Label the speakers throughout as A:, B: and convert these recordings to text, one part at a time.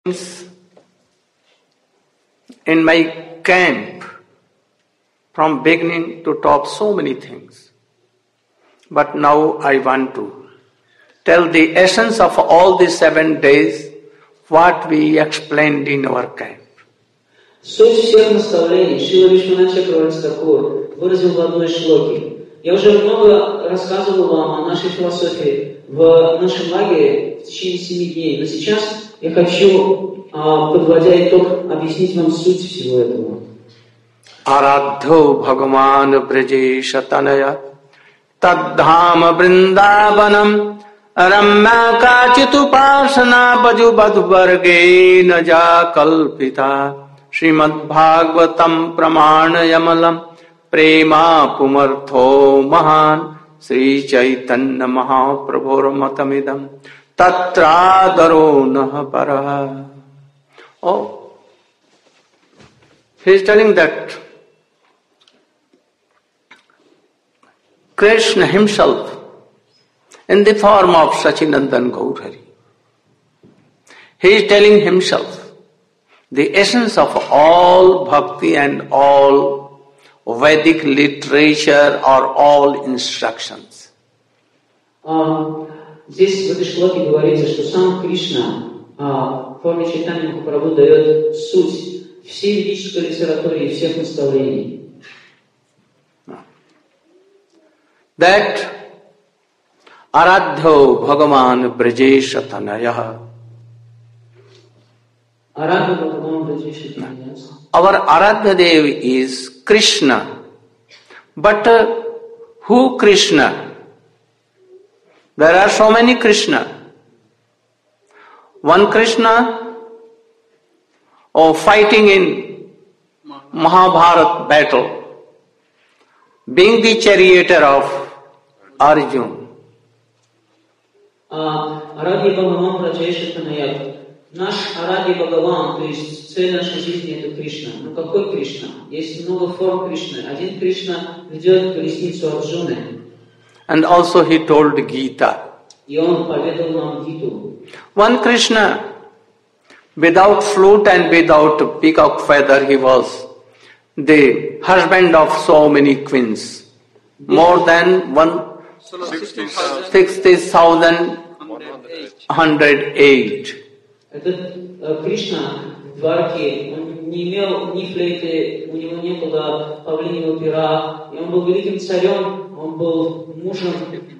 A: In my camp, from beginning to top, so many things. But now I want to tell the essence of all the 7 days, what we explained in our camp.
B: Суть всех наставлений Шрила Вишванат Чакраварти Тхакур выразил в одной шлоке. Я уже много рассказывал вам о нашей философии в нашем лагере в течение 7 дней, но сейчас я хочу, подводя итог, объяснить вам суть всего этого.
A: Aradho Bhagavan Brajesha Tanaya Tadham Vrindavanam Ramya Kachitupasana Pajubadvarge Naja Kalpita Srimad Bhagavatam Pramanayamalam Prema Pumartho Mahan Sri Chaitanya Mahaprabhur Matamidam Tatradaro Nahaparaha. Oh, he is telling that Krishna himself, in the form of Sachinandan Gaurhari, he is telling himself the essence of all bhakti and all Vedic literature or all instructions.
B: Здесь в этой шлоке говорится, что сам Кришна в форме Чайтаньи Махапрабху дает суть всей ведической литературы и всех наставлений.
A: That Aradho Bhagavan Brajesha Tanaya. Our Aradha Dev is Krishna. But who Krishna? There are so many Krishna. One Krishna, fighting in Mahabharata battle, being the charioteer of Arjuna.
B: Аради Бхагаван Браджеша Танаят. Наш Аради Бхагаван, то есть цель нашей жизни это Кришна. Но какой Кришна? Есть много форм Кришны. Один Кришна ведет колесницу Арджуны.
A: And also he told Gita.
B: И он поведал нам Гиту.
A: One Krishna, without flute and without peacock feather, he was the husband of so many queens. More than 60,108.
B: Этот Кришна в Двараке, он не имел ни флейты, у него не было павлиньего пера, и он был великим царем, он был мужем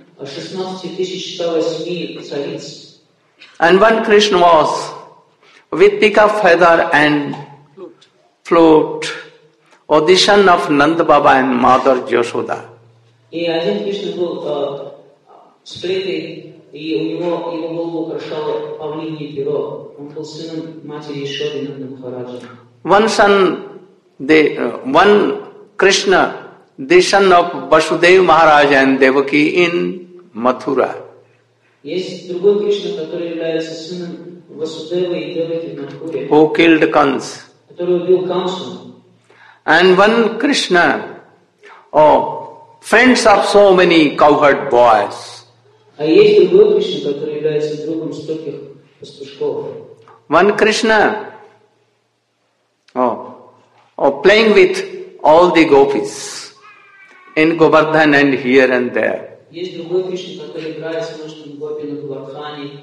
B: 16,108 цариц.
A: And one Krishna was with peacock feather and flute, the son of Nanda Baba and Mother Yashoda.
B: И один Кришна был с флейтой, и у него его голову украшало павлинье перо. Он был сыном матери Ишоды Нанды Махараджа.
A: One Krishna, the son of Vasudeva Maharaj and Devaki in Mathura.
B: Есть другой Кришна, который является сыном Васудевы и Деваки в Мадхуре.
A: Who killed Kans.
B: Который убил Камсу.
A: And one Krishna, friends of so many cowherd boys.
B: А есть другой Кришна, который является другом стольких пастушков.
A: One Krishna, playing with all the gopis in Govardhan and here and there.
B: Есть другой Кришна, который играет с множеством гопи на Govardhani.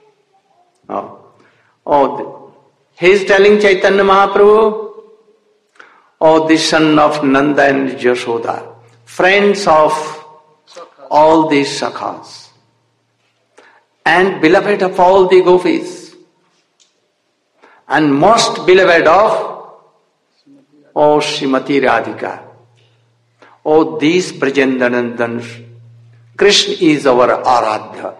A: He is telling Chaitanya Mahaprabhu, the son of Nanda and Yashoda, friends of all these sakhas, and beloved of all the gopis, and most beloved of Srimati Radhika. These Brajendanandans, Krishna is our Aradha.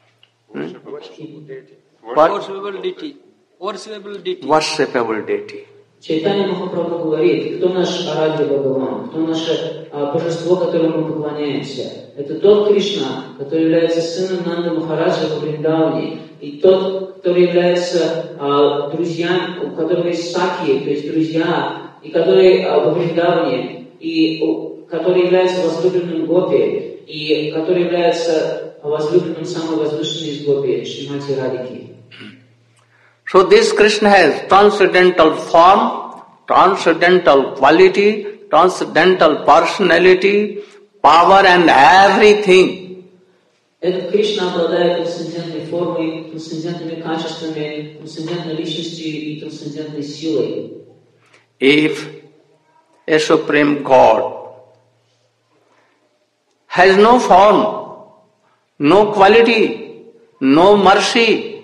A: Worshipable deity.
B: Чайтанья Махапрабху говорит, кто наш Арадья Бхагаван, кто наше божество, которому мы поклоняемся. Это тот Кришна, который является сыном Нанды Махараджа в Вриндаване, и тот, который является друзьям, у которого есть саки, то есть друзья, и который в Вриндаване, и который является возлюбленным Гопи, и который является возлюбленным самой возвышенной из Гопи, Шримати Радхики.
A: So this Krishna has transcendental form, transcendental quality, transcendental personality, power and everything.
B: Этот Кришна обладает трансцендентной формой, трансцендентными качествами, трансцендентной личностью и трансцендентной силой.
A: If a supreme God has no form, no quality, no mercy,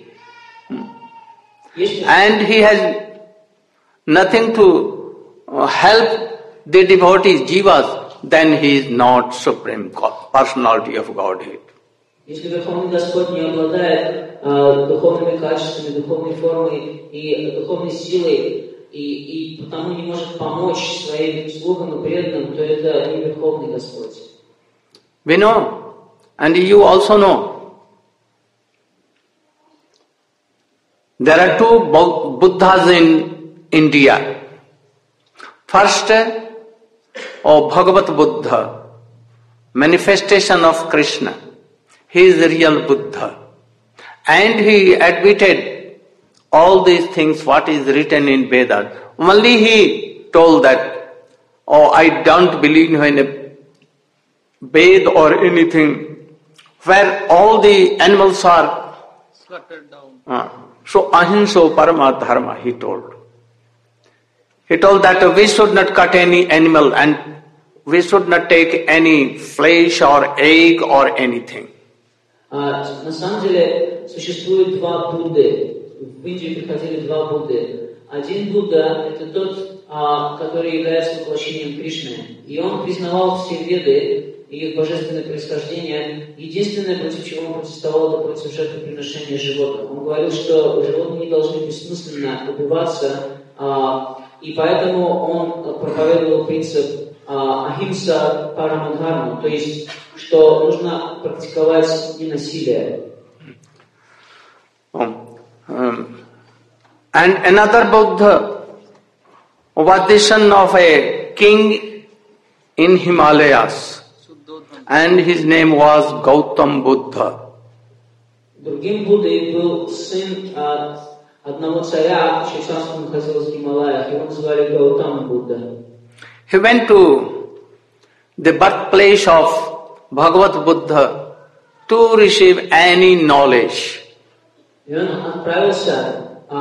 A: and he has nothing to help the devotees, jivas, then he is not supreme God, personality of Godhead.
B: Если Верховный Господь не обладает духовными качествами, духовной формой и духовной силой, и потому не может помочь своим слугам и преданным, то это не Верховный Господь.
A: We know, and you also know, there are two Buddhas in India. First, Bhagavat Buddha, manifestation of Krishna. He is the real Buddha. And he admitted all these things, what is written in Vedas. Only he told that, I don't believe in a Ved or anything where all the animals are slaughtered down. So ahimsa parama dharma, he told. He told that we should not cut any animal and we should not take any flesh or egg or anything.
B: На самом деле существует два Будды. В Индию приходили два Будды. Один Будда — это тот, который является воплощением Кришны. И он признавал все веды и их божественное происхождение. Единственное, против чего он протестовал, это против жертвоприношения животных. Он говорил, что животные не должны бессмысленно убиваться, и поэтому он проповедовал принцип ахимса парамадхарма, то есть, что нужно практиковать ненасилие.
A: And another Buddha was the son of a king in Himalayas, and his name was Gautam Buddha.
B: Другим Буддой был сын одного царя, чье царство находилось в Гималаях, его называли Гаутама Будда.
A: He went to the birthplace of Bhagavat Buddha to receive any knowledge.
B: И он отправился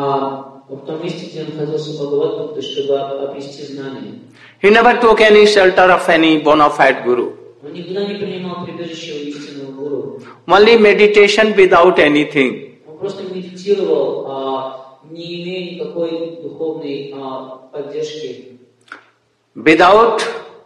B: в том месте, где находился Бхагават Будда, чтобы обрести знания.
A: He never took any shelter of any bona fide guru.
B: Он никогда не принимал прибежище у истинного гуру.
A: Only meditation without anything.
B: Он просто медитировал, не имея никакой духовной поддержки.
A: Without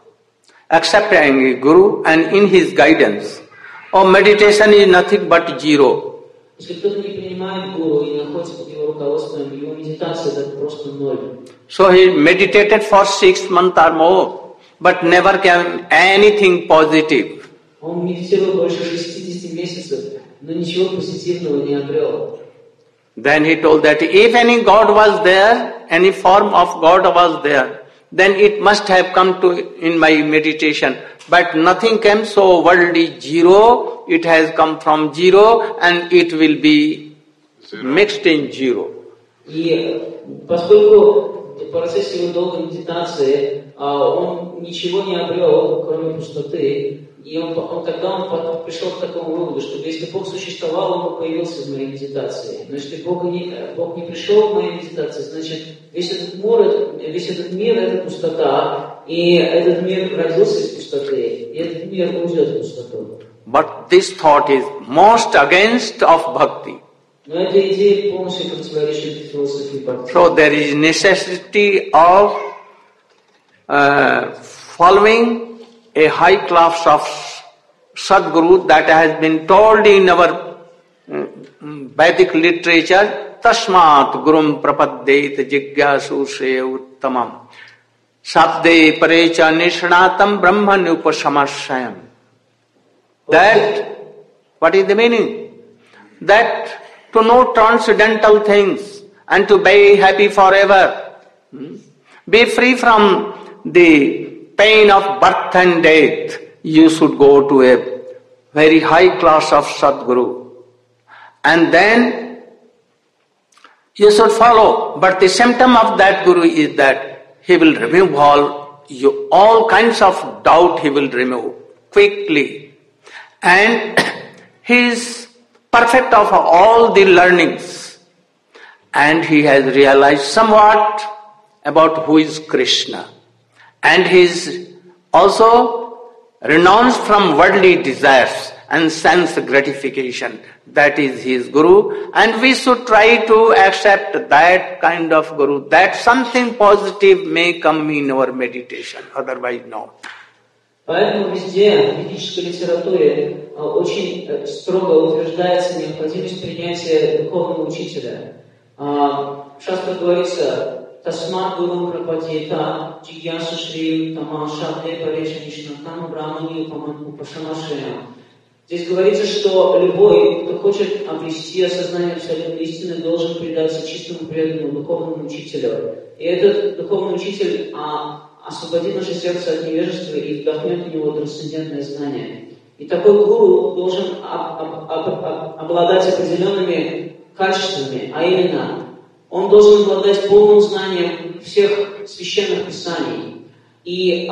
A: accepting a guru and in his guidance. Meditation is nothing but zero.
B: Если кто-то не принимает гуру и находится под его руководством, его медитация — это просто ноль.
A: So he meditated for 6 months or more, but never came anything positive.
B: Он медитировал больше 60 месяцев, но ничего позитивного не обрел.
A: Then he told that if any God was there, any form of God was there, then it must have come to in my meditation. But nothing came, so world is zero, it has come from zero and it will be mixed in zero.
B: И поскольку в процессе его долгой медитации он ничего не обрел, кроме пустоты, и тогда он пришел к такому выводу, что если Бог существовал, он бы появился в моей медитации. Но если Бог не пришел в моей медитации, значит весь этот мир — это пустота, и этот мир родился из пустоты, и этот мир уйдет в пустоту.
A: But this thought is most against of bhakti.
B: Но эта идея полностью противоречит философии бхакти.
A: So there is necessity of following a high class of Sadguru that has been told in our Vedic literature, Tasmat Gurum Prapaddeit Jigyasu Shreya Uttamam Sabde Parecha Nishnatam Brahman Upasamashayam. That, what is the meaning? That to know transcendental things and to be happy forever, be free from the pain of birth and death, you should go to a very high class of Sadguru. And then You should follow, but the symptom of that guru is that he will remove all kinds of doubt he will remove quickly. And he is perfect of all the learnings. And he has realized somewhat about who is Krishna. And he is also renounced from worldly desires and sense gratification. That is his guru. And we should try to accept that kind of guru, that something positive may come in our meditation, otherwise no.
B: Поэтому везде в ведической литературе очень строго утверждается необходимость принятия духовного учителя. В шастрах говорится «Тасмат гуру прападьета, джигьясу шри тамашадэ парешанишнатам брамани упашамашеям». Здесь говорится, что любой, кто хочет обрести осознание абсолютной истины, должен предаться чистому преданному духовному учителю. И этот духовный учитель освободит наше сердце от невежества и вдохнет в него трансцендентное знание. И такой гуру должен обладать определенными качествами, а именно, он должен обладать полным знанием всех священных писаний. И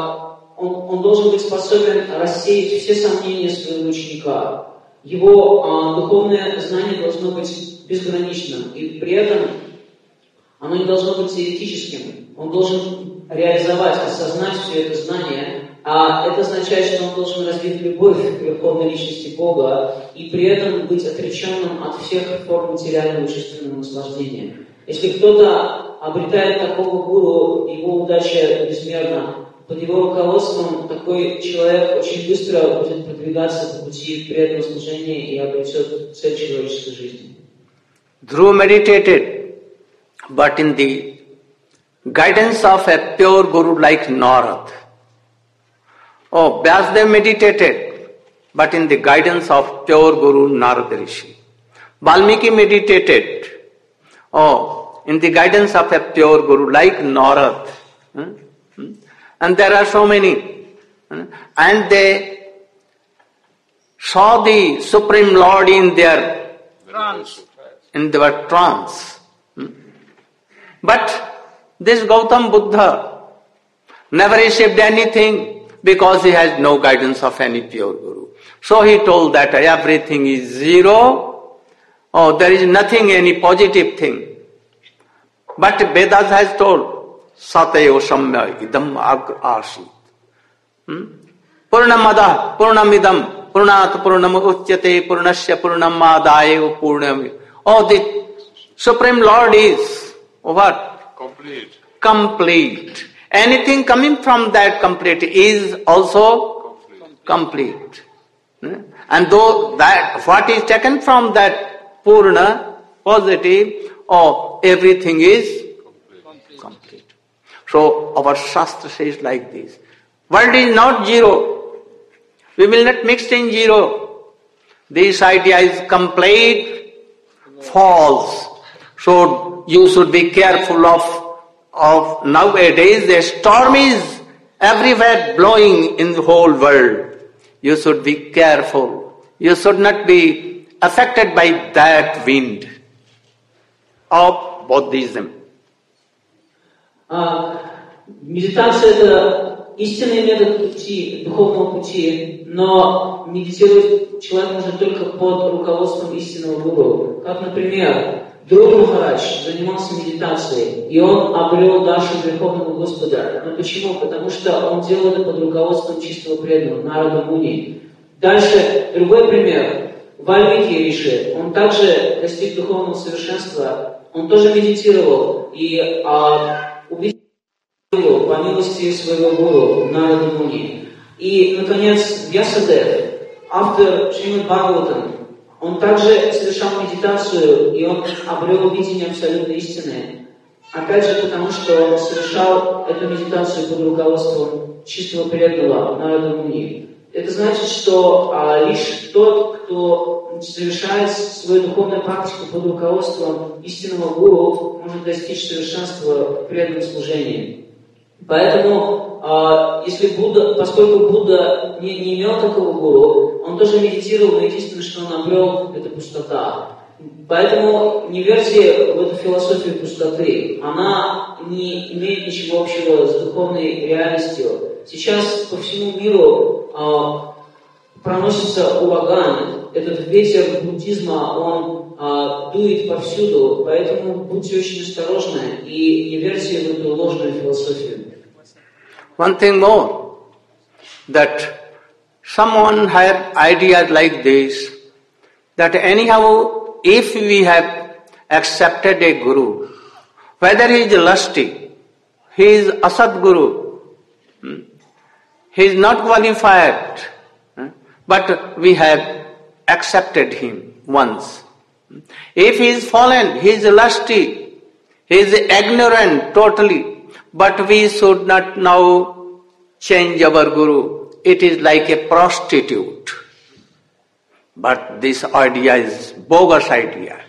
B: он должен быть способен рассеять все сомнения своего ученика. Его духовное знание должно быть безграничным, и при этом оно не должно быть теоретическим. Он должен реализовать, осознать все это знание, а это означает, что он должен развить любовь к Верховной Личности Бога и при этом быть отреченным от всех форм материального и чувственного наслаждения. Если кто-то обретает такого гуру, его удача безмерна. Под его руководством такой человек очень быстро будет продвигаться по пути преданного служения и обретет цель человеческой жизни.
A: Dhruva meditated, but in the guidance of a pure guru like Narad. Vyasdev meditated, but in the guidance of pure guru Narad Rishi. Valmiki meditated, in the guidance of a pure guru like Narad. And there are so many. And they saw the Supreme Lord in their trance. But this Gautam Buddha never received anything because he has no guidance of any pure guru. So he told that everything is zero. There is nothing, any positive thing. But Vedas has told, Satyo Samya idam asit. Purnamada purnamidam purnat purnam uchyate purnasya purnam adaya purnam. The Supreme Lord is what? Complete. Anything coming from that complete is also complete. And though that what is taken from that Purna, positive, everything is complete. So our Shastra says like this. World is not zero. We will not mix in zero. This idea is complete false. So you should be careful of nowadays the storm is everywhere blowing in the whole world. You should be careful. You should not be affected by that wind of Buddhism.
B: Медитация – это истинный метод пути, духовного пути, но медитировать человек может только под руководством истинного гуру. Как, например, Друга Махарадж занимался медитацией, и он обрел Дашу Верховного Господа. Но почему? Потому что он делал это под руководством чистого преданного, Нарада Муни. Дальше, другой пример. Вальмики Риши, он также достиг духовного совершенства, он тоже медитировал и увидел по милости своего гуру, Нарада Муни. И, наконец, Вьясадев, автор Шримад Бхагаватам, он также совершал медитацию, и он обрел видение абсолютной истины. Опять же, потому что он совершал эту медитацию под руководством чистого преданного Нарада Муни. Это значит, что лишь тот, кто совершает свою духовную практику под руководством истинного гуру, может достичь совершенства в преданном служении. Поэтому, поскольку Будда не имел такого гуру, он тоже медитировал, но единственное, что он обрел, это пустота. Поэтому не верьте в эту философию пустоты. Она не имеет ничего общего с духовной реальностью. Сейчас по всему миру проносится ураган. Этот ветер буддизма, он дует повсюду. Поэтому будьте очень осторожны и не верьте в эту ложную философию.
A: One thing more, that someone had ideas like this, that anyhow, if we have accepted a guru, whether he is lusty, he is asad guru, he is not qualified, but we have accepted him once. If he is fallen, he is lusty, he is ignorant totally, but we should not now change our guru. It is like a prostitute. But this idea is bogus idea.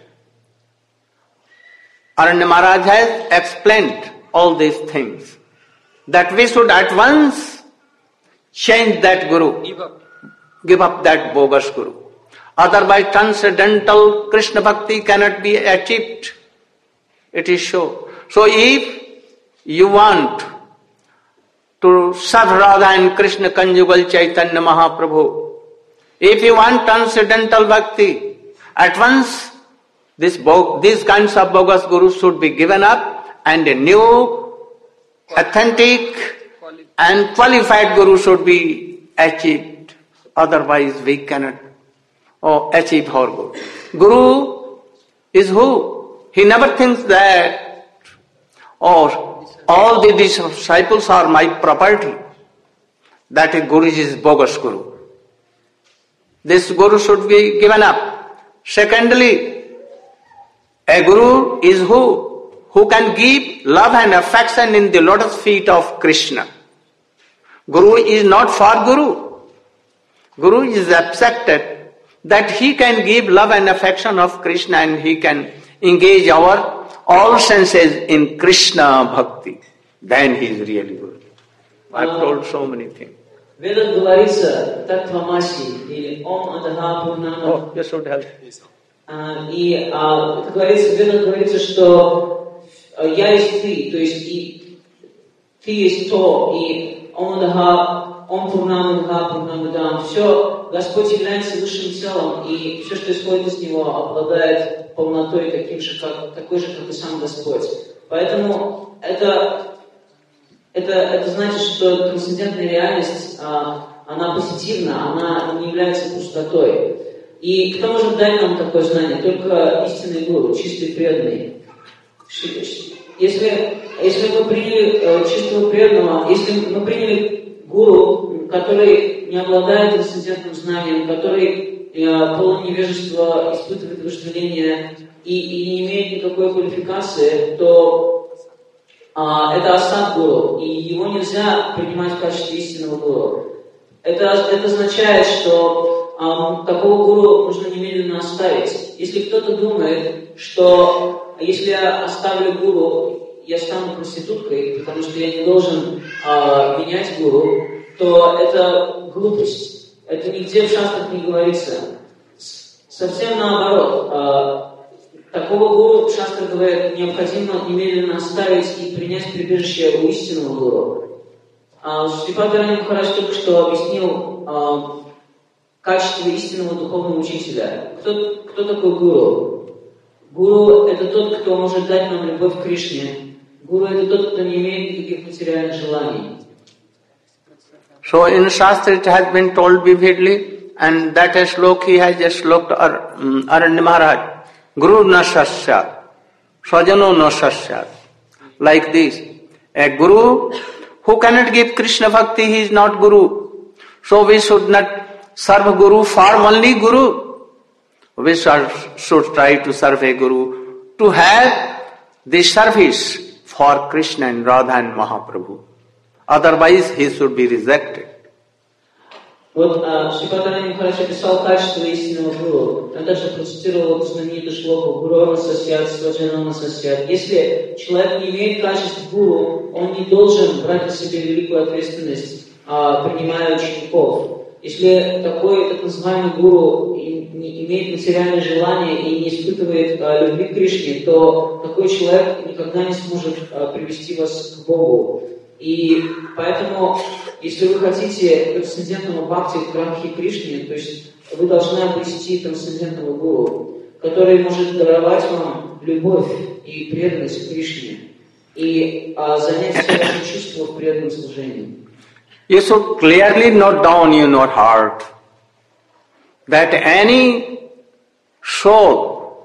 A: Aranya Maharaj has explained all these things, that we should at once change that guru, give up that bogus guru. Otherwise transcendental Krishna Bhakti cannot be achieved. It is so. So if you want to serve Radha and Krishna conjugal Chaitanya Mahaprabhu, if you want transcendental bhakti, at once these kinds of bogus gurus should be given up and a new, authentic and qualified guru should be achieved. Otherwise we cannot achieve our guru. Guru is who? He never thinks that, all the disciples are my property. That a guru is bogus guru. This guru should be given up. Secondly, a guru is who? Who can give love and affection in the lotus feet of Krishna. Guru is not for guru. Guru is accepted that he can give love and affection of Krishna and he can engage our all senses in Krishna bhakti. Then he is really good. I've told so many things.
B: В Ведах говорится Татвамаси или Ом Адаха Пурнама.
A: Oh, you should help.
B: И это говорится, в Ведах говорится, что я есть ты, то есть и ты есть то, и Ом Адаха, Ом Пурнама Адаха Пурнама Дам. Все, Господь является высшим целым, и все, что исходит из Него, обладает полнотой такой же, как и сам Господь. Поэтому это значит, что трансцендентная реальность, она позитивна, она не является пустотой. И кто может дать нам такое знание? Только истинный гуру, чистый преданный. Если мы приняли чистого преданного, если мы приняли гуру, который не обладает трансцендентным знанием, который полон невежества, испытывает вожделение и не имеет никакой квалификации, то это асад гуру, и его нельзя принимать в качестве истинного гуру. Это означает, что такого гуру нужно немедленно оставить. Если кто-то думает, что если я оставлю гуру, я стану проституткой, потому что я не должен менять гуру, то это глупость. Это нигде в шастрах не говорится. Совсем наоборот. Такого гуру, шастра говорит, необходимо немедленно оставить и принять прибежище у истинного гуру. Шрипад Арanya Махарадж только что объяснил качество истинного духовного учителя. Кто такой гуру? Гуру – это тот, кто может дать нам любовь к Кришне. Гуру – это тот, кто не имеет никаких материальных желаний.
A: So in Shastra it has been told vividly, and that slok he has just sloked Aranya Maharaj. Guru na sasyat, swajano na sasyat. Like this. A guru who cannot give Krishna bhakti, he is not guru. So we should not serve guru for only guru. We should try to serve a guru to have the service for Krishna and Radha and Mahaprabhu. Otherwise he should be rejected.
B: Вот Шрипад Арanya Махарадж описал качество истинного гуру. Он также процитировал знаменитую шлоку «Гуру насасьят, сваджана насасьят». Если человек не имеет качеств гуру, он не должен брать на себя великую ответственность, принимая учеников. Если такой так называемый гуру не имеет материальное желание и не испытывает любви к Кришне, то такой человек никогда не сможет привести вас к Богу. И поэтому, если вы хотите трансцендентного бхакти к Радхе Кришне, то есть вы должны обрести трансцендентного гуру, который может даровать вам любовь и преданность к Кришне и занять все ваши чувства в преданном служении.
A: You should clearly note down in your heart that any soul,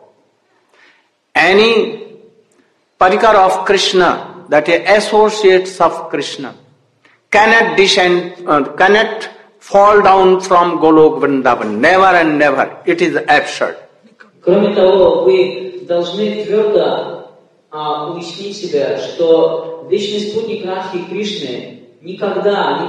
A: any parikar of Krishna, that is associates of Krishna, cannot descend, cannot fall down from Golok Vrindavan. Never and never. It is absurd.
B: Кроме того, вы должны твердо уяснить себя, что вечный спутник Радхи Кришны никогда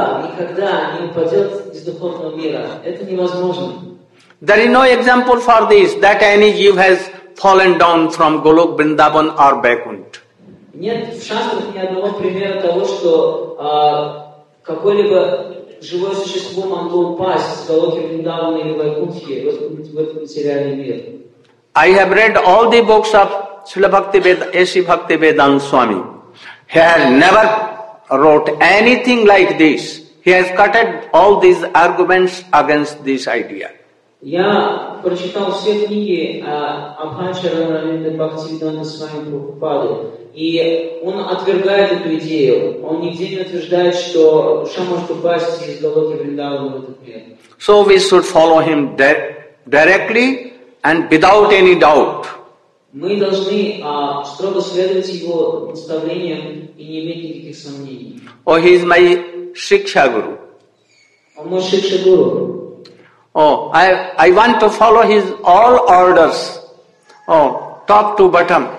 B: не упадет из духовного мира. Это невозможно.
A: There is no example for this, that any jiva has fallen down from Golok Vrindavan or Vaikuntha.
B: Нет в шастрах ни одного примера того, что какое-либо живое существо могло упасть с Галоки Вриндавана или Вайкунтхи в этот материальный мир.
A: I have read all the books of Srila Bhaktivedanta, A.C. Bhaktivedanta Swami. He has never wrote anything like this. He has cutted all these arguments against this idea.
B: Я прочитал все книги Абханчара Равиндра Бхактивиданта Свами Прабхупады, и он отвергает эту идею. Он нигде не утверждает, что душа может упасть из Галоки Вриндавана в этот мир.
A: So we should follow him directly and without any doubt.
B: Мы должны строго следовать его наставлениям и не иметь никаких сомнений.
A: Oh, he is my Shiksha Guru.
B: Он мой Шикша Гуру.
A: Oh, I want to follow his all orders. Oh, top to bottom.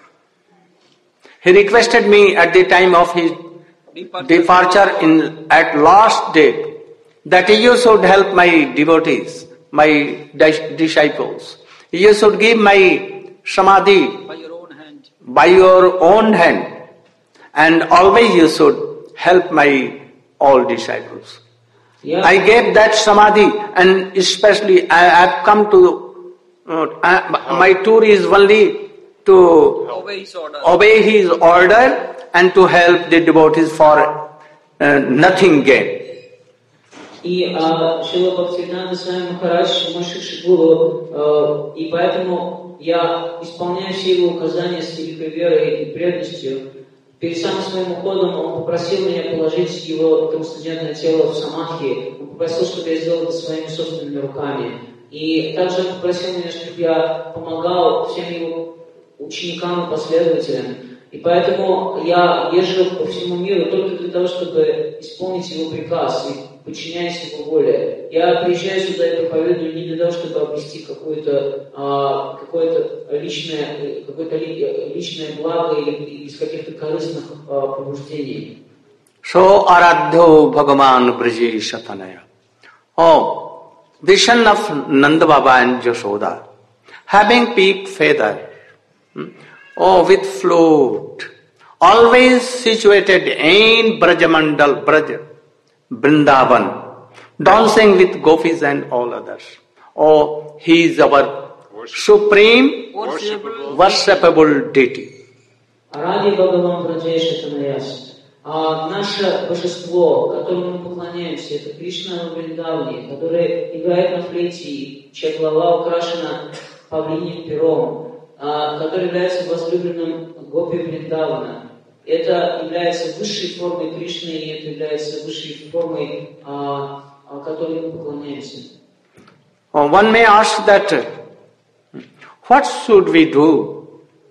A: He requested me at the time of his departure at last day that you should help my devotees, my disciples. You should give my samadhi by your own hand, and always you should help my all disciples.
B: Yeah.
A: I gave that samadhi, and especially I have come to, my tour is only to obey his order and to help the devotees for nothing gain.
B: И Шрила Бхактивиданта Свами Махарадж мой Шикша Гуру, и поэтому я исполняю все его указания с великой верой и преданностью. Перед самым своим уходом он попросил меня положить его трансцендентное тело в самадхи. Он попросил, чтобы я сделал это своими собственными руками. И также он попросил меня, чтобы я помогал всем его ученикам и последователям. И поэтому я езжу по всему миру только для того, чтобы исполнить его приказ и подчиняясь его воле. Я приезжаю сюда и проповедую не для того, чтобы обрести какое-то личное благо или из каких-то корыстных побуждений.
A: So aradhyo Bhagavan Braje Shatanaya. Oh, the son of Nanda Baba and Jashoda, having peaked feather, with flute, always situated in Brajamandal, Vrindavan, dancing with gopis and all others. Oh, he is our supreme worshipable deity.
B: Ради Бхагаван Браджеша Танаяс. Наше божество, которому мы поклоняемся, это Кришна в Вриндаване, который играет на флейте, чья голова украшена павлиним пером, который является возлюбленным гопи Вриндавана. Это является высшей формой Кришны, и это является высшей формой, которой мы поклоняемся.
A: One may ask that, what should we do?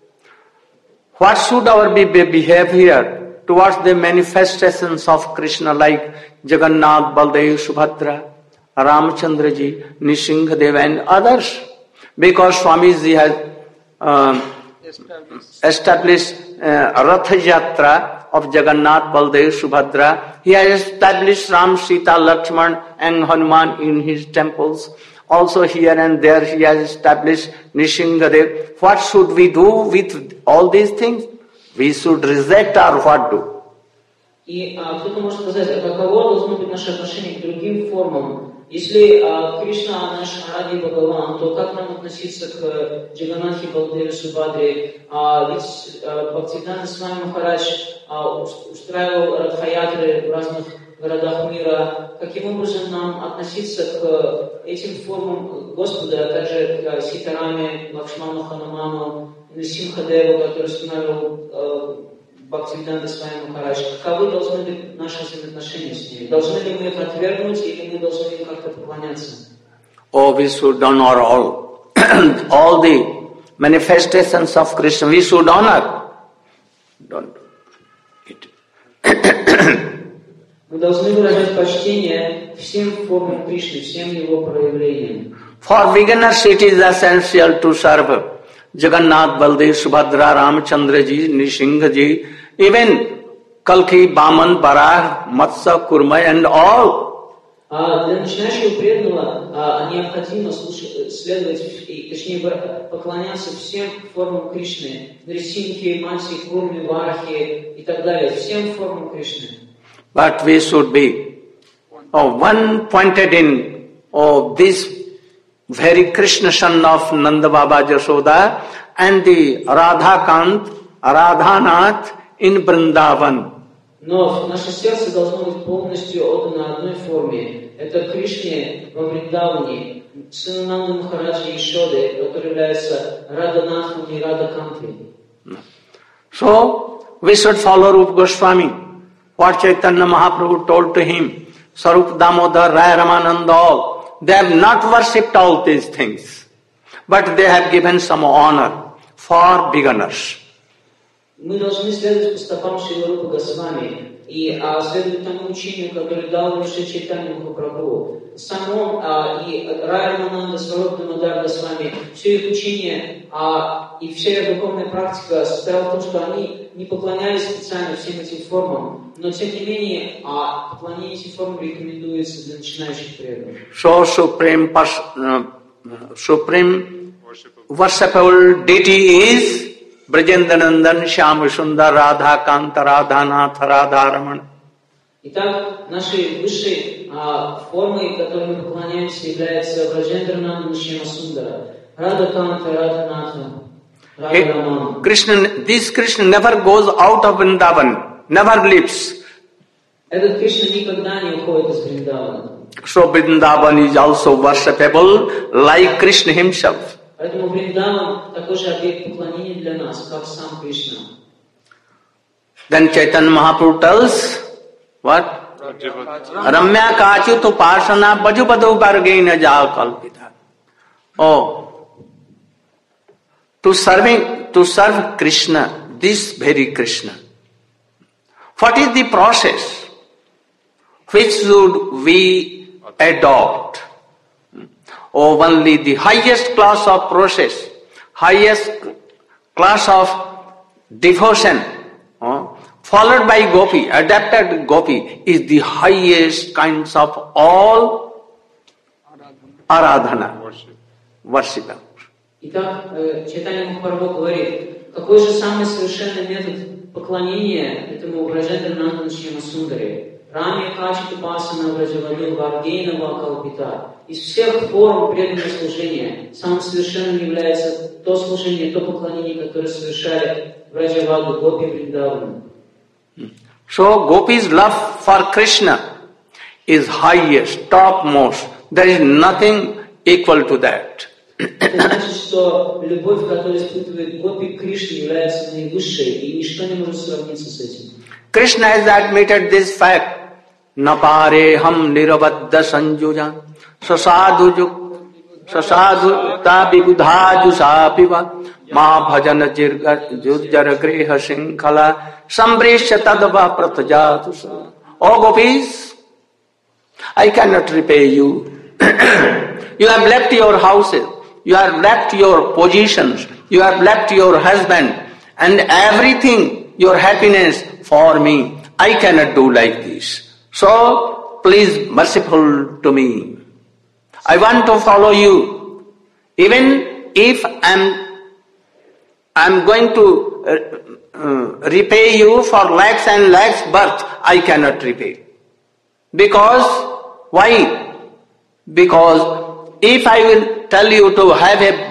A: What should our behavior towards the manifestations of Krishna like Jagannath, Baldev, Subhadra, Ramachandraji, Nishingadev and others? Because Swamiji has established Ratha Yatra of Jagannath, Baldev, Subhadra. He has established Ram, Sita, Lakshman and Hanuman in his temples. Also here and there he has established Nishingadev. What should we do with all these things? We should reject or what do?
B: И кто-то может сказать, а каково должно быть наше отношение к другим формам? Если Кришна наш Аради Бхагаван, то как нам относиться к Джаганнатхе, Балдеве, Субхадре? Ведь Бхактивиданта Свами Махарадж устраивал радхаятры в разных городах мира. Каким образом нам относиться к этим формам Господа, а также к Ситараме, Лакшману, Хануману, Симхадеву, который устанавливал Бхактивиданта Свами Махарадж? Каковы должны быть наши взаимоотношения с ними? Должны ли мы их отвергнуть или мы должны им как-то поклоняться?
A: Oh, we should honor all the manifestations of Krishna. We should honor. Don't it.
B: Мы должны выражать почтение всем формам Кришны, всем его проявлениям.
A: For beginners, it is essential to serve Jagannath, Baldev, Subhadra, Ramchandra ji, Nrisingha ji, even Kalki, Baman, Barah, Matsya, Kurma and all.
B: Для начинающего преданного необходимо следовать, точнее поклоняться всем формам Кришны, Нрисимхе, Матси, Курме, Варахе и так далее, всем формам Кришны.
A: But we should be one pointed in this very Krishna son of Nanda Baba Jashoda and the Radhanath in Vrindavan.
B: Но наше сердце должно быть полностью отдано одной форме. Это Кришне во Вриндаване, сыну Нанды Махараджа Ишоды, который является Радханатхом и Радхакантой.
A: So, we should follow Rupa Goswami. What Chaitanya Mahaprabhu told to him, Sarup Damodar, Rai Ramananda, all. They have not worshipped all these things, but they have given some honor for beginners.
B: Мы должны следовать по стопам Шрила Рупы Госвами и следовать тому учению, которое дал Шри Чайтанья Махапрабху. Сам он и Рай Рамананда, Сваруб Дамодар Госвами, все их учение и вся их духовная практика состояла в том, что они не поклонялись специально всем этим формам, но тем не менее поклонение этим формам рекомендуется для начинающих преданных.
A: So supreme worshipable deity is Brajendanandan, Shyam Sundar, Radha Kanta, Radhanath, Radharaman.
B: Итак, нашей высшей формой, которой мы поклоняемся, является Браджендрананда Шьяма Сундара, Радha Kanta, Radhanatha, Radharaman.
A: This Krishna never goes out of Vrindavan, never leaves.
B: Этот Кришна никогда не уходит из Вриндавана.
A: So Vrindavan is also worshipable like Krishna himself.
B: Поэтому Вриндаван такой же объект поклонения для нас, как сам Кришна.
A: Then Chaitanya Mahaprabhu tells, what? Ramya Kachut Upasana Bajupado Vargaina Jal Kalpita. To serve Krishna, this very Krishna. What is the process? Which should we adopt? Only the highest class of process, highest class of devotion, followed by gopi, adapted gopi, is the highest kinds of all aradhana, worship.
B: Итак, Чайтанья Махапрабху говорит, какой же самый совершенный метод поклонения этому Браджендранандану Шьяма Сундаре? Раме Качиту Пасана Браджаваду Варгейна Вакалпита. Из всех форм преданного служения самым совершенным является то служение, то поклонение, которое совершали Браджаваду, Гопи Вриндавана.
A: So Gopi's love for Krishna is highest, topmost. There is nothing equal to that.
B: Это значит, что любовь, которую испытывает Гопи к Кришне, является наивысшей, и ничто не может сравниться с этим.
A: Krishna has admitted this fact. Napare ham nirabadda sanjuja sasadhu ta vibudha jusapiva ma bhajana jurjara griha sinkhala sambrisya tadava pratajatu. Oh gopis, I cannot repay you. You have left your houses, you have left your positions, you have left your husband and everything, your happiness for me. I cannot do like this. So, please merciful to me. I want to follow you. Even if I'm going to repay you for lakhs and lakhs birth, I cannot repay. Because, why? Because if I will tell you to have a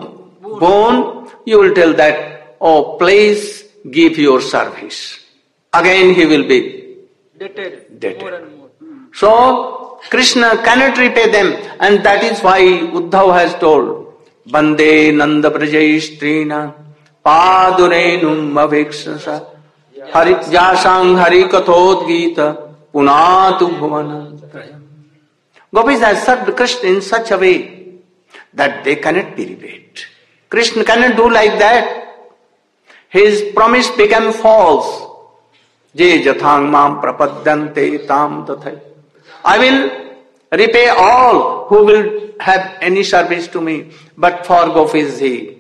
A: bone, you will tell that, oh, please give your service. Again he will be debted.
C: More and more.
A: So, Krishna cannot repay them, and that is why Uddhav has told, Bande Nanda Brajaistrina Padurenum Avikshasa Jasang Hari Kathod Gita Punatu Bhuvanam. Gopis has served Krishna in such a way that they cannot be repaid. Krishna cannot do like that. His promise became false. Je jathang mam prapadyante tam tathai. I will repay all who will have any service to me, but for Gopis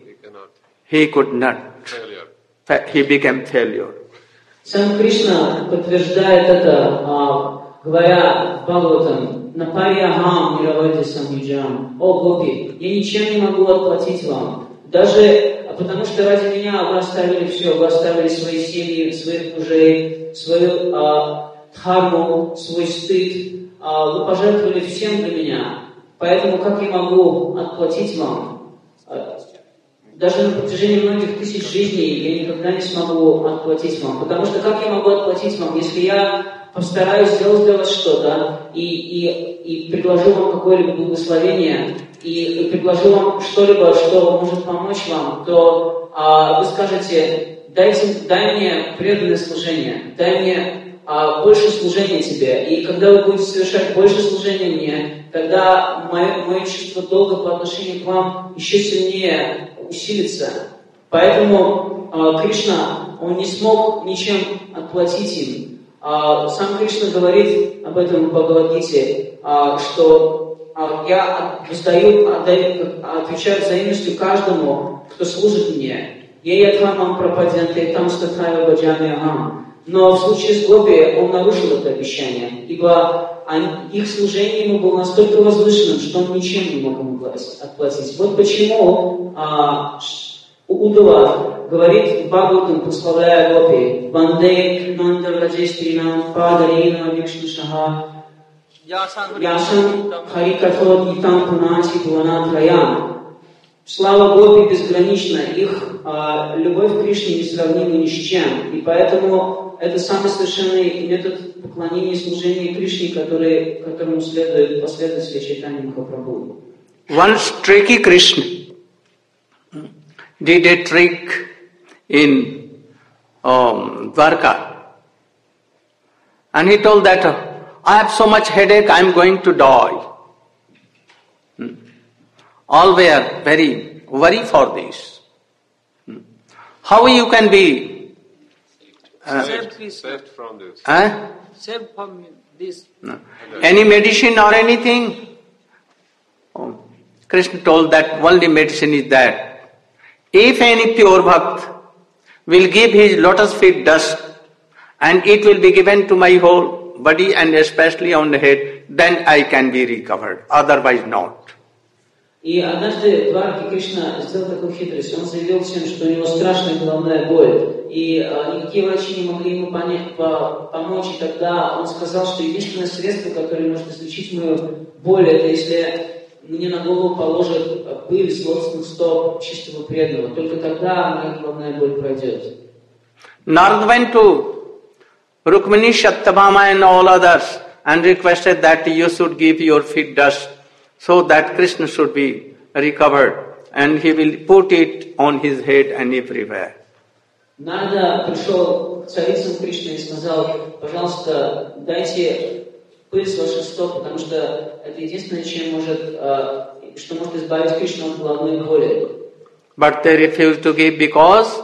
A: he could not. He became failure.
B: Сам Кришна подтверждает это, говоря в Бхагаватам, «Напарьягам миравади самиджам». «О, Гопи, я ничем не могу отплатить вам, даже потому что ради меня вы оставили все, вы оставили свои семьи, своих мужей, свою дхарму, свой стыд, вы пожертвовали всем для меня, поэтому как я могу отплатить вам? Даже на протяжении многих тысяч жизней я никогда не смогу отплатить вам, потому что как я могу отплатить вам, если я постараюсь сделать для вас что-то и предложу вам какое-либо благословение, и предложу вам что-либо, что может помочь вам, то вы скажете, дай мне преданное служение, дай мне больше служения тебе. И когда вы будете совершать больше служения мне, тогда мое чувство долга по отношению к вам еще сильнее усилится. Поэтому Кришна, он не смог ничем отплатить им. Сам Кришна говорит об этом в Бхагавад-гите, что я отвечаю взаимностью каждому, кто служит мне. Еятхамам прападянте там статхайва баджами ахам. Но в случае с Гопи он нарушил это обещание, ибо их служение ему было настолько возвышенным, что он ничем не мог ему отплатить. Вот почему Уддава говорит в Бхагаватам, прославляя Гопи, «Ванде нанда враджестринам падарина викшнашаха яшан харикатхот итам пунати бхаванатраям». Слава Гопи безгранична, их любовь к Кришне несравнима ни с чем. И поэтому это самый совершенный метод поклонения и служения Кришне, которому следует последователи Чайтанья Махапрабху.
A: Once tricky Krishna did a trick in Dwarka. And he told that, I have so much headache, I am going to die. All were very worried for this. How you can be
C: saved from this?
D: Saved from this.
A: No. Any medicine or anything? Krishna told that only medicine is that. If any pure bhakt will give his lotus feet dust and it will be given to my whole body and especially on the head, then I can be recovered. Otherwise not.
B: И однажды в Дварке Кришна сделал такую хитрость. Он заявил всем, что у него страшная головная боль. И никакие врачи не могли ему помочь. И тогда он сказал, что единственное средство, которое может излечить мою боль, это если мне на голову положат пыль с лотосных стоп чистого преданного. Только тогда моя головная боль пройдет.
A: Narad went to Rukmini, Satyabhama and all others and requested that you should give your feet dust, so that Krishna should be recovered and he will put it on his head and everywhere.
B: Нарада пришел к царицам Кришны и сказал, пожалуйста, дайте пыль с ваших стоп, потому что это единственное, что может избавить Кришну от головной боли.
A: But they refused to give because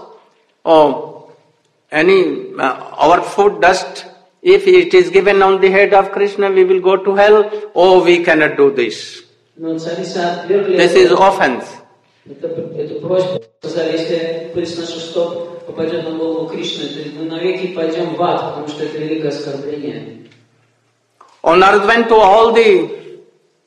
A: our foot dust, if it is given on the head of Krishna, we will go to hell. Oh, we cannot do this. This is offense.
B: Эту просьбу сказали, если пыль с наших стоп попадет на голову Кришны, то мы навеки пойдем в ад, потому что это великое оскорбление.
A: Narad went to all the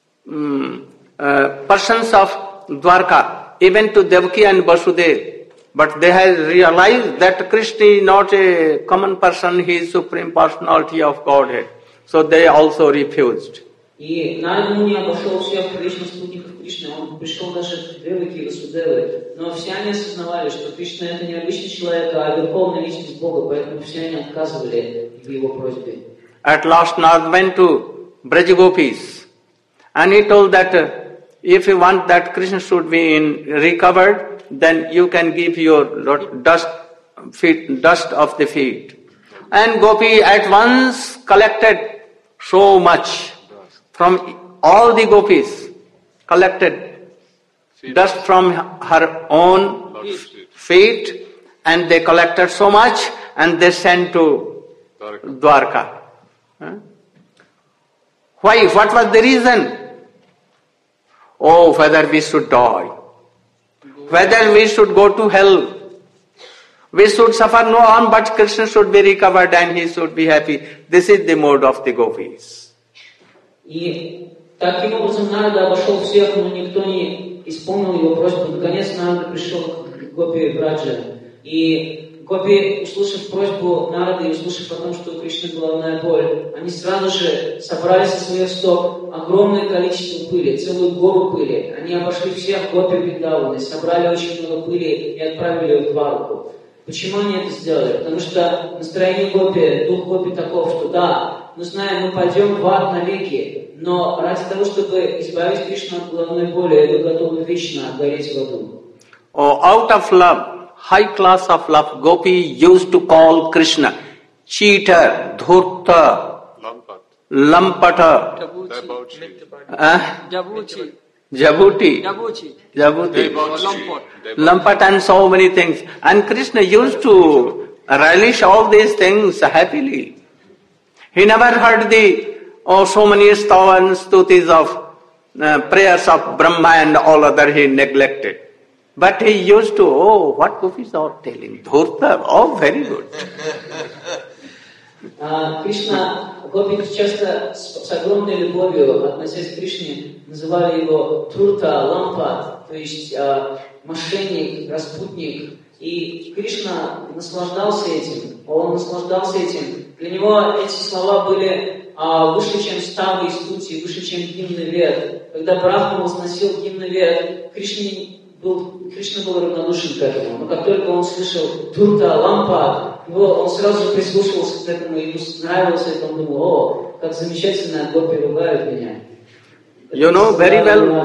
A: persons of Dwarka, even to Devaki and Vasudev, But they have realized that Krishna is not a common person, he is Supreme Personality of Godhead. So they also refused.
B: И Нарада Муни обошел всех личных спутников Кришны, он пришел даже к Деваки и Васудеве, но все они осознавали, что Кришна это не обычный человек, а верховная личность Бога, поэтому все они отказывали в его просьбе.
A: At last Narad went to Brajagopis and he told that if you want that Krishna should be recovered, then you can give your dust of the feet. And Gopi at once collected so much from all the gopis, collected dust from her own feet, and they collected so much and they sent to Dwarka. Why? What was the reason? Oh, whether we should die, whether we should go to hell, we should suffer no harm, but Krishna should be recovered and he should be happy. This is the mode of the gopis.
B: И таким образом Нарада обошел всех, но никто не исполнил его просьбу. Наконец Нарада пришел к Гопи Браджа. И Гопи, услышав просьбу Нарады и услышав о том, что у Кришны головная боль, они сразу же собрали со своих стоп огромное количество пыли, целую гору пыли. Они обошли всех Гопи Вриндаваны, собрали очень много пыли и отправили ее в Дварку. Почему они это сделали? Потому что настроение Гопи, дух Гопи таков, что да, мы знаем, мы пойдем в ад навеки, но ради того, чтобы избавить Кришну от головной боли, мы готовы вечно гореть в аду.
A: Oh, out of love, high class of love, Gopi used to call Krishna cheater, dhurta, lampata, jabuti, lampat, and so many things. And Krishna used to relish all these things happily. He never heard so many stutis of prayers of Brahma and all other he neglected. But he used to, what gopis are telling? Dhurta, very good.
B: Кришна, Гопи часто с огромной любовью, относясь к Кришне, называли его Турта, Лампа, то есть мошенник, распутник. И Кришна наслаждался этим, он наслаждался этим. Для него эти слова были выше, чем ставы и стути, выше, чем гимн Вед. Когда Брахма возносил гимн Вед, Кришна был равнодушен к этому. Но как только он слышал Турта, Лампа, он сразу же прислушивался к этому, ему нравилось это, он думал, как замечательно Гопи ругают меня.
A: You know very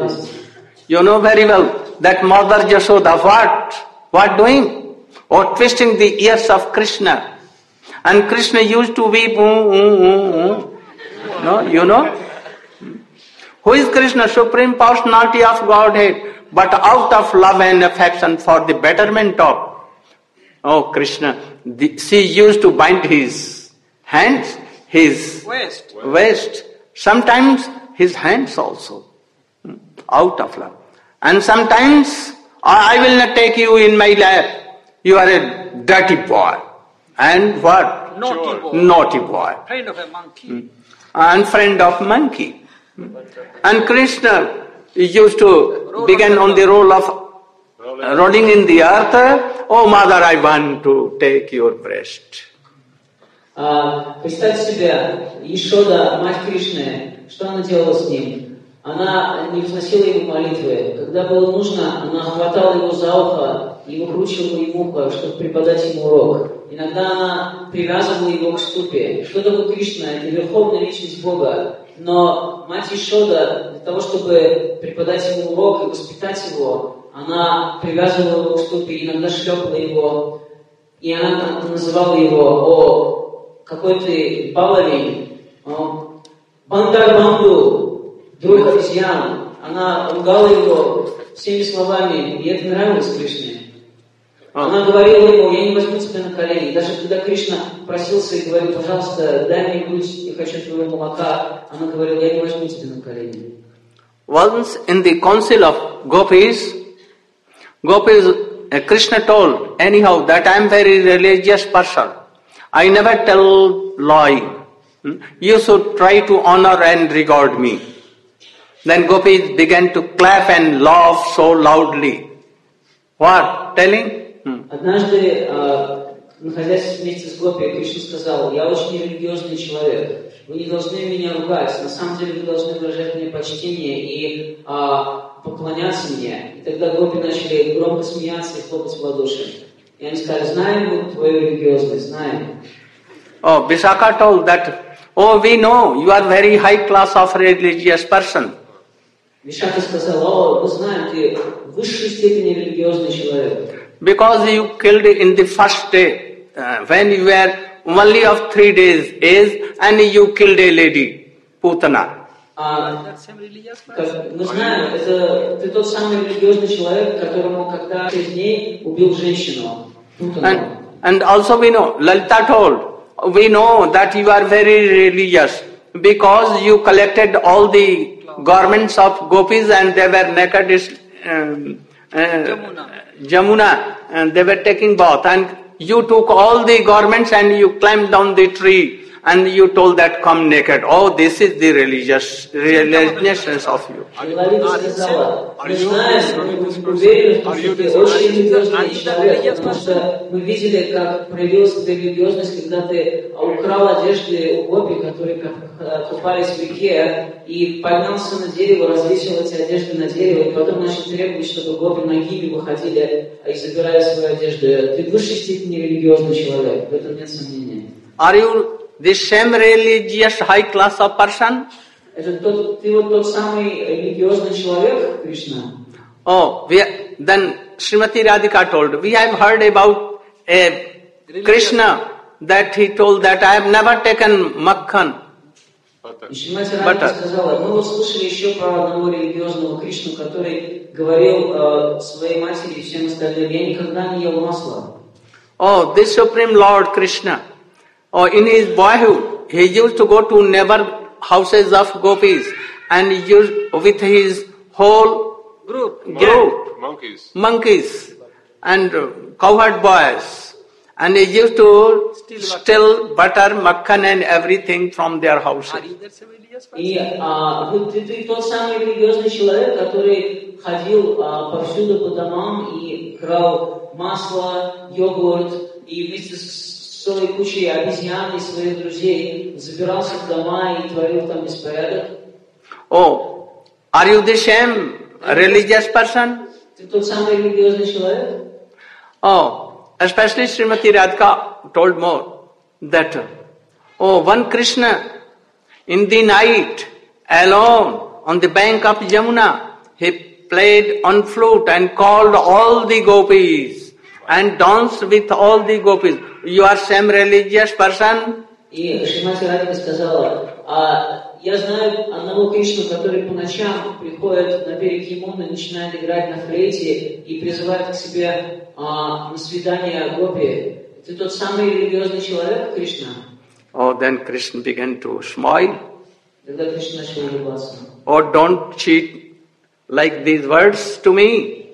A: well that Mother Yashoda, what doing? Or twisting the ears of Krishna. And Krishna used to weep. No, you know? Who is Krishna? Supreme Personality of Godhead. But out of love and affection for the betterment of Krishna, she used to bind his hands, his waist, sometimes his hands also, out of love. And sometimes, I will not take you in my lap. You are a dirty boy. And what? Naughty boy.
D: Friend of a monkey.
A: And friend of monkey. And Krishna used to begin on the role of rolling in the earth. Oh, mother, I want to take your breast.
B: Представьте себе, Ешода, мать Кришны, что она делала с ним? Она не возносила ему молитвы. Когда было нужно, она хватала его за ухо и выкручивала ему ухо, чтобы преподать ему урок. Иногда она привязывала его к ступе. Что такое Кришна? Это верховная личность Бога. Но мать Ешода, для того, чтобы преподать ему урок и воспитать его, она привязывала его к ступе, иногда шлепала его. И она называла его, какой ты баловень, бандар банду, друг обезьян. Она ругала его всеми словами, и это нравилось Кришне. Она говорила ему, я не возьму тебя на колени. Даже когда Кришна просился и говорил, пожалуйста, дай мне грудь, я хочу твоего молока, она говорила, я не возьму тебя на колени.
A: Once in the council of Gopis, Krishna told, anyhow, that I am very religious person. I never tell lie. You should try to honor and regard me. Then gopis began to clap and laugh so loudly. What? Telling?
B: Однажды, находясь вместе с Гопи, Кришна сказал: я очень религиозный человек, вы не должны меня ругать, на самом деле вы должны выражать мне почтение и поклоняться мне. И тогда Гопи начали громко смеяться и хлопать в ладоши. И они сказали: знаем мы твою религиозность, знаем.
A: Oh, Vishaka told that, oh, we know you are very high class of religious person.
B: Вишака сказал: о, мы знаем, ты в высшей степени религиозный человек.
A: Because you killed in the first day, when you were only of 3 days age, and you killed a lady, Putana.
B: Мы знаем, это ты тот самый религиозный человек, которому когда 6 дней убил женщину, Путану.
A: And also we know, Lalita told, we know that you are very religious because you collected all the garments of gopis and they were naked Jamuna, and they were taking bath, and you took all the garments and you climbed down the tree and you told that come naked. Oh, this is the religiousness of you.
B: Лалита сказала: мы знаем, мы уверены, что ты очень религиозный человек, потому что мы видели, как проявилась эта религиозность, когда ты украл одежды у гопи, которые купались в реке, и поднялся на дерево, развесил эти одежды на дерево, и потом начал требовать, чтобы гопи нагими выходили и забирали свою одежду. Ты в высшей степени религиозный человек, в этом нет сомнения.
A: Are you the same religious high class of person?
B: Это ты вот тот самый религиозный человек, Кришна?
A: Oh, then Srimati Radhika told, we have heard about a Krishna that he told that I have never taken makhan.
B: И Шримати Радхика сказала: мы вот слышали еще про одного религиозного Кришну, который говорил своей матери и всем остальным: я никогда не ел масла.
A: Oh, this Supreme Lord Krishna, oh, in his boyhood, he used to go to neighbor houses of gopis and used with his whole group monkeys and cowherd boys. And he used to steal butter, makhan and everything from their houses.
B: И ты тот самый религиозный человек, который ходил повсюду по домам и крал масло, йогурт, и вместе с целой кучей обезьян и своих друзей забирался в дома и творил там беспорядок.
A: Oh, are you the same religious person?
B: Ты тот самый религиозный человек?
A: Oh, especially Srimati Radhika told more that, oh, one Krishna in the night alone on the bank of Jamuna, he played on flute and called all the gopis and danced with all the gopis. You are same religious person?
B: И Шримати Радхика сказала: я знаю одного Кришну, который по ночам приходит на берег Ямуны, начинает играть на флейте и призывает к себе на свидание гопи. Ты тот самый религиозный человек, Кришна?
A: Oh, then Krishna began to smile.
B: Тогда Кришна начал улыбаться.
A: Oh, don't cheat like these words to me.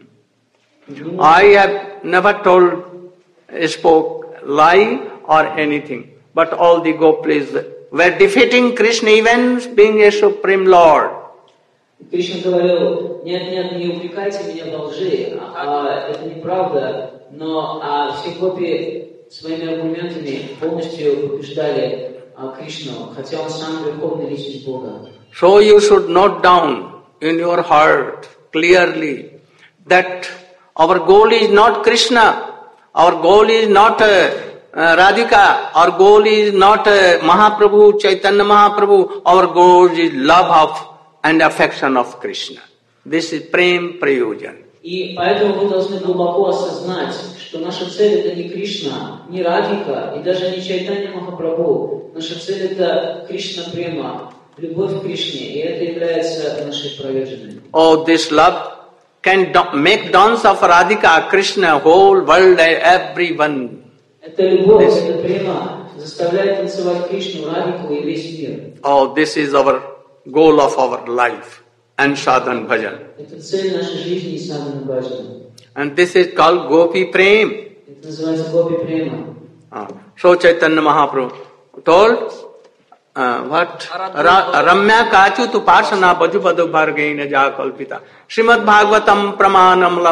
A: I have never spoke lie or anything. But all the gopis were defeating Krishna, even being a Supreme Lord.
B: Кришна говорил: нет, не упрекайте меня во лжи, это неправда, но все гопи своими аргументами полностью побеждали Кришну, хотя он сам верховный личность Бога.
A: So you should note down in your heart clearly that our goal is not Krishna, our goal is not Radhika, our goal is not Mahaprabhu, Chaitanya Mahaprabhu, our goal is love of and affection of Krishna. This is Prem Prayojan.
B: И поэтому вы должны глубоко осознать, что наша цель это не Кришна, не Радхика и даже не Чайтанья Махапрабху. Наша цель это Кришна Према, любовь к Кришне, и это является нашей Праyoджаной.
A: Oh, this love can make dance of Radhika, Krishna, whole world, everyone.
B: Эта любовь, эта према заставляет танцевать Кришну, Радхику и весь мир.
A: Oh, this is our goal of our life and sadhan bhajan.
B: Это цель нашей жизни и садхана баджана.
A: And this is called Gopi Prem.
B: Это называется Гопи Према.
A: So Chaitanya Mahaprabhu told, what? Ramya Kachut Upasana Bajupadu Bhargaina Ja Kalpita. Srimad Bhagavatam Pramanamlam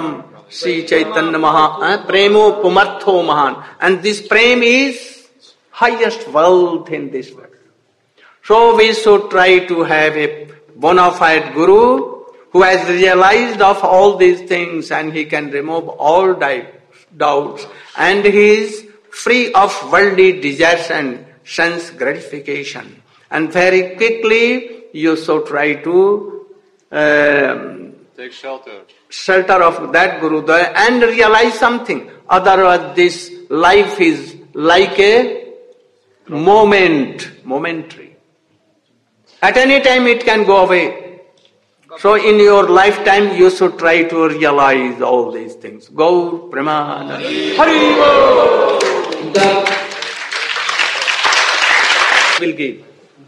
A: Sri Chaitanya Premo Pumartho Mahan. And this prem is highest wealth in this world. So we should try to have a bona fide guru who has realized of all these things and he can remove all doubts and he is free of worldly desires and sense gratification. And very quickly you should try to
C: take
A: shelter of that Guru and realize something. Otherwise this life is like a momentary. At any time it can go away. So in your lifetime you should try to realize all these things. Gaur Premananda. Hari Bol. Will give.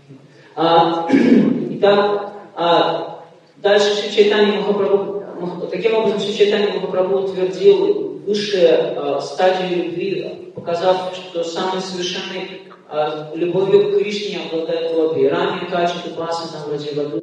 B: Дальше Шри Чайтанья Махапрабху, таким образом Шри Чайтанья Махапрабху утвердил высшие стадии любви, показав, что самой совершенной любовью к Кришне обладает Гопи. Ранее качества Пасана Враджи